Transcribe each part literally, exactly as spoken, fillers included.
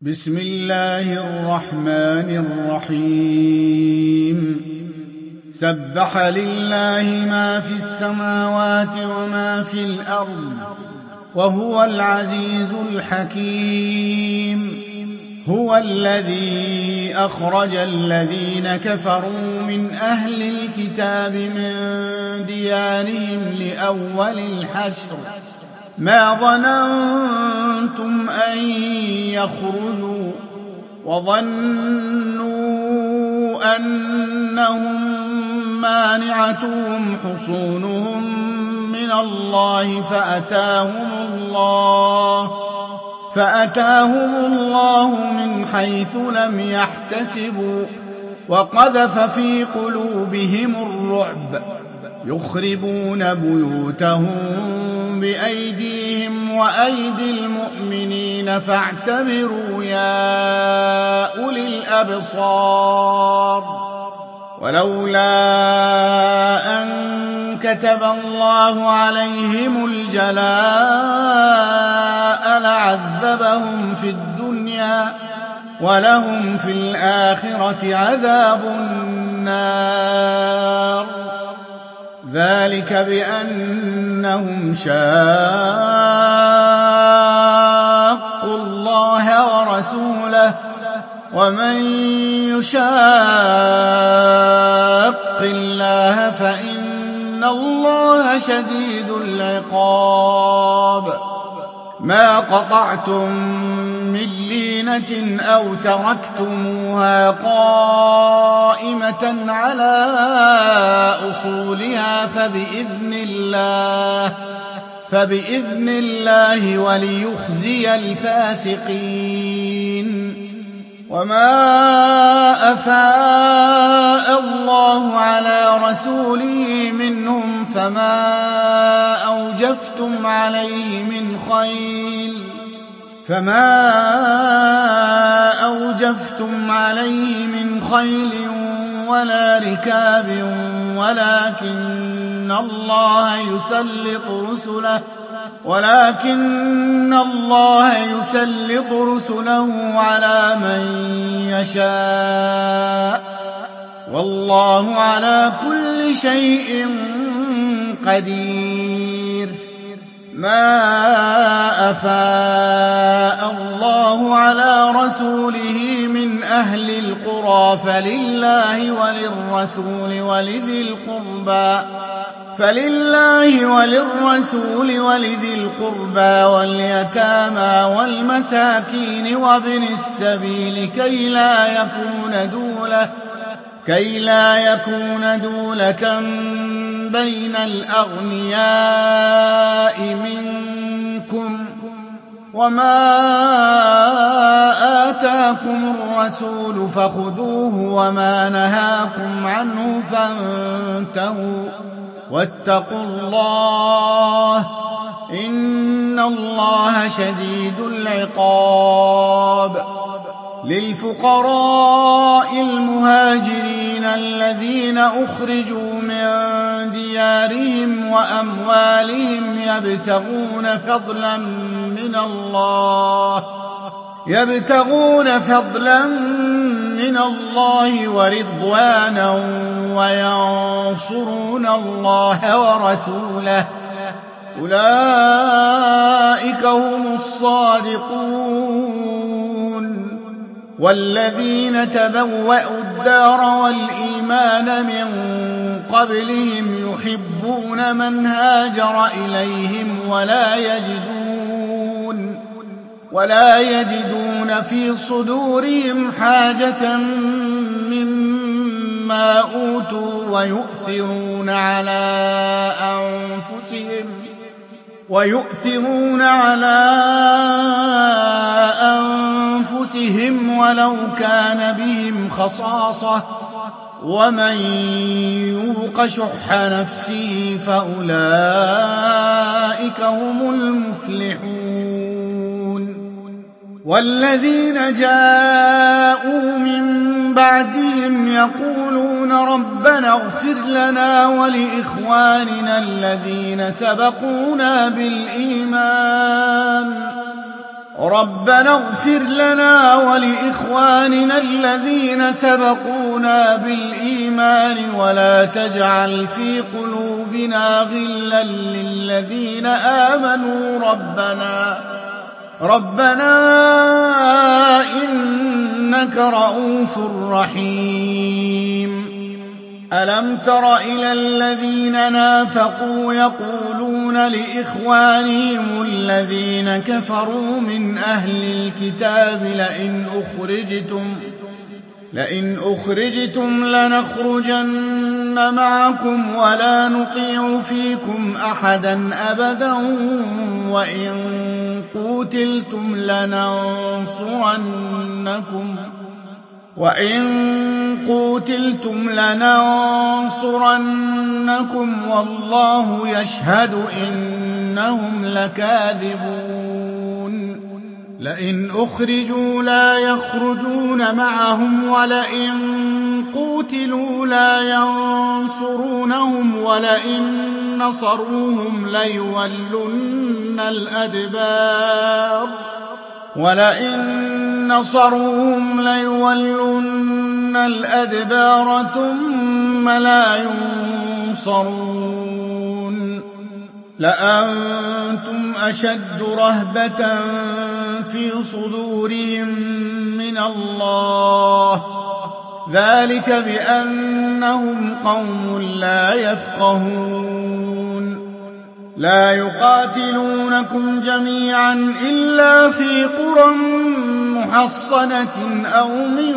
بسم الله الرحمن الرحيم سبح لله ما في السماوات وما في الأرض وهو العزيز الحكيم. هو الذي أخرج الذين كفروا من أهل الكتاب من ديارهم لأول الحشر ما ظننتم أن يخرجوا وظنوا أنهم مانعتهم حصونهم من الله فأتاهم الله فأتاهم الله من حيث لم يحتسبوا وقذف في قلوبهم الرعب يخربون بيوتهم بأيديهم وأيدي المؤمنين فاعتبروا يا أولي الأبصار. ولولا أن كتب الله عليهم الجلاء لعذبهم في الدنيا ولهم في الآخرة عذاب النار. ذلك بأنهم شاقوا الله ورسوله ومن يشاق الله فإن الله شديد العقاب. ما قطعتم من لينة أو تركتموها قائمة على أصولها فبإذن الله فبإذن الله وليخزي الفاسقين. وما أفاء الله على رسوله منهم فما أوجفتم عليه من خيل فما أوجفتم عليه من خيل ولا ركاب ولكن الله يسلط رسله ولكن الله يسلط رسله على من يشاء والله على كل شيء قدير. ما أفاء الله على رسوله من أهل القرى فلله وللرسول ولذي القربى فلله وللرسول ولذي القربى واليتامى والمساكين وابن السبيل كي لا يكون دولة كي لا يكون دولة بين الأغنياء منكم. وما آتاكم الرسول فخذوه وما نهاكم عنه فانتهوا واتقوا الله إن الله شديد العقاب. للفقراء المهاجرين الذين أخرجوا من ديارهم وأموالهم يبتغون فضلا من الله يبتغون فضلا من الله ورضوانا وينصرون الله ورسوله أولئك هم الصادقون. والذين تبوأوا الدار والإيمان من قبلهم يحبون من هاجر إليهم ولا يجدون ولا يجدون في صدورهم حاجة مما أوتوا ويؤثرون على أنفسهم ويؤثرون على أنفسهم ولو كان بهم خصاصة ومن يوق شح نفسه فأولئك هم المفلحون. والذين جاءوا من بعدهم يقولون ربنا اغفر لنا ولإخواننا الذين سبقونا بالإيمان ربنا اغفر لنا ولإخواننا الذين سبقونا بالإيمان ولا تجعل في قلوبنا غلا للذين آمنوا ربنا ربنا إنك رءوف رحيم ألم تر إلى الذين نافقوا يقولون لإخوانهم الذين كفروا من أهل الكتاب لئن أخرجتم لئن أخرجتم لنخرجن معكم ولا نطيع فيكم أحدا أبدا وإن قوتلتم لننصرنكم وإن قوتلتم لننصرنكم والله يشهد إنهم لكاذبون لئن أخرجوا لا يخرجون معهم ولئن قوتلوا لا ينصرونهم ولئن نصروهم ليولن الأدبار ولئن نصروهم ليولن الأدبار ثم لا ينصرون لأنتم أشد رهبة في صدورهم من الله ذلك بأنهم قوم لا يفقهون لا يقاتلونكم جميعا إلا في قرى محصنة أو من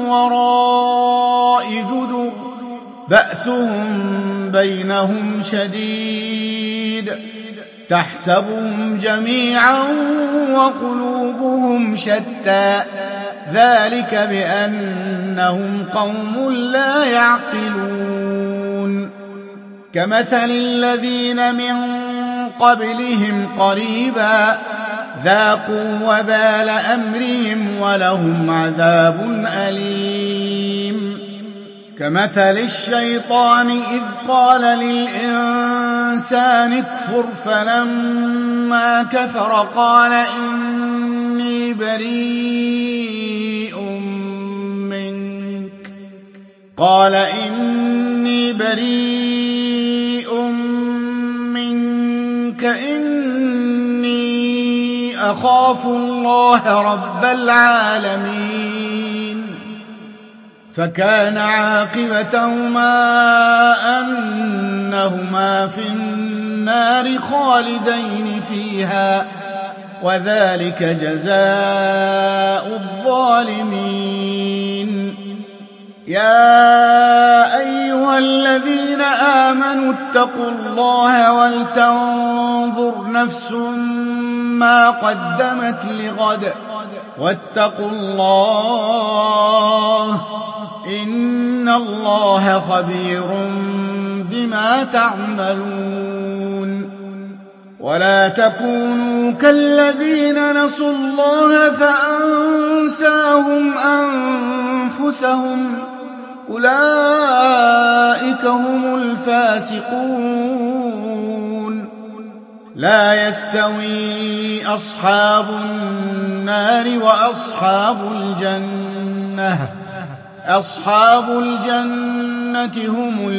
وراء جدر بأسهم بينهم شديد تحسبهم جميعا وقلوبهم شتى ذلك بأنهم قوم لا يعقلون كمثل الذين من قبلهم قريبا ذاقوا وبال أمرهم ولهم عذاب أليم كمثل الشيطان إذ قال للإنسان اكفر فلما كفر قال إني بريء منك قال إني بريء منك إني أخاف الله رب العالمين فكان عاقبتهما أنهما في النار خالدين فيها وذلك جزاء الظالمين يا أيها الذين آمنوا اتقوا الله ولتنظر نفس ما قدمت لغد واتقوا الله إن الله خبير بما تعملون ولا تكونوا كالذين نسوا الله فأنساهم أنفسهم أولئك هم الفاسقون لا يستوي أصحاب النار وأصحاب الجنة أصحاب الجنة هم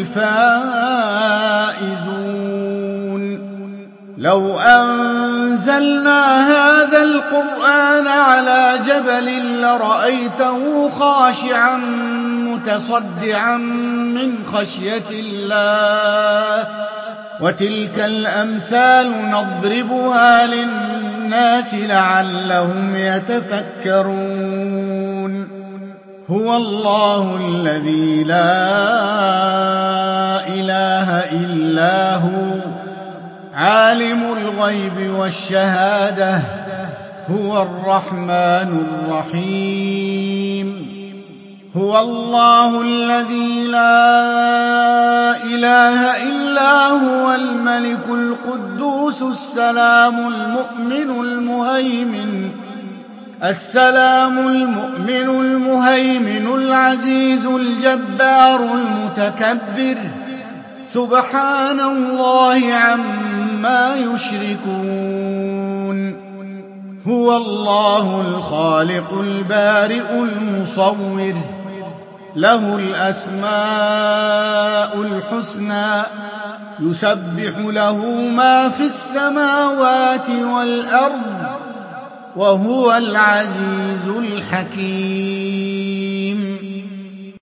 الفائزون لو أنزلنا هذا القرآن على جبل لرأيته خاشعا متصدعا من خشية الله وتلك الأمثال نضربها للناس لعلهم يتفكرون هو الله الذي لا إله إلا هو عالم الغيب والشهادة هو الرحمن الرحيم هو الله الذي لا إله إلا هو الملك القدوس السلام المؤمن المهيمن السلام المؤمن المهيمن العزيز الجبار المتكبر سبحان الله عما يشركون هُوَ اللَّهُ الْخَالِقُ الْبَارِئُ الْمُصَوِّرُ ۖ لَهُ الْأَسْمَاءُ الْحُسْنَىٰ ۚ يُسَبِّحُ لَهُ مَا فِي السَّمَاوَاتِ وَالْأَرْضِ ۖ وَهُوَ الْعَزِيزُ الْحَكِيمُ